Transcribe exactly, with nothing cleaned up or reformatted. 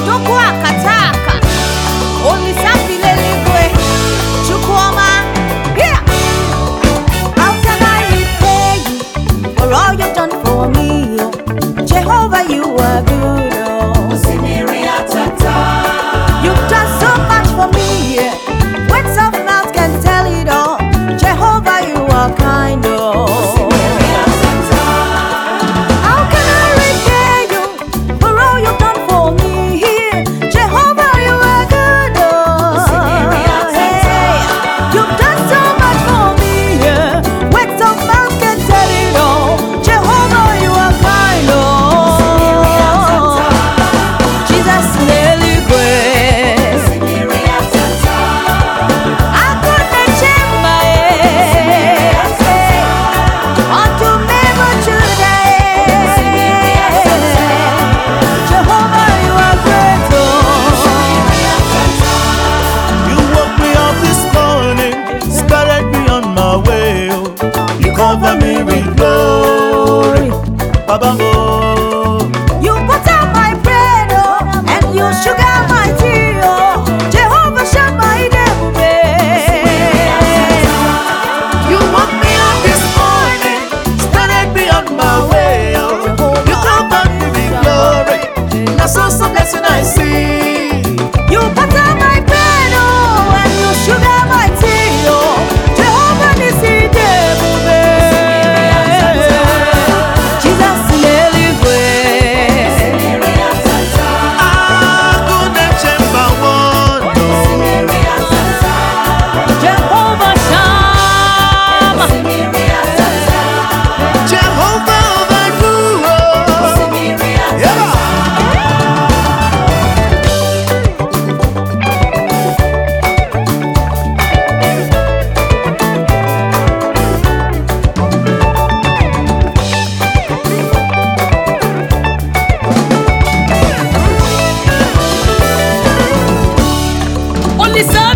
odogwu akataka Olisafilelekwe Chukwuma. Yeah. How can I repay you for all you've done for me? Jehovah, you are good. You've done so much for me. Words of mouth can tell it all. Jehovah, you are kind. How can I repay you for all you've done for me? Jehovah, you are good. Hey, you've done so much for me. Words of mouth can tell it all. Jehovah, you are kind. Jesus, nearly great. I couldn't change my head. Unto me, but today, Jehovah, you are great. You woke me up this morning, started me on my way. Oh. You cover me with glory, Baba Mo. You butter my bread, oh, and you sugar my tea, oh. Jehovah Shammah, You woke me up this morning, started me on my way. Oh. You cover me with glory, that's also blessing I see. you butter my bread, oh, and you sugar my tea, oh. Jehovah Nissi, Jesus, nearly great. Ah, good and chamber one. Jehovah Shammah, Jehovah over you. Yeah. only son.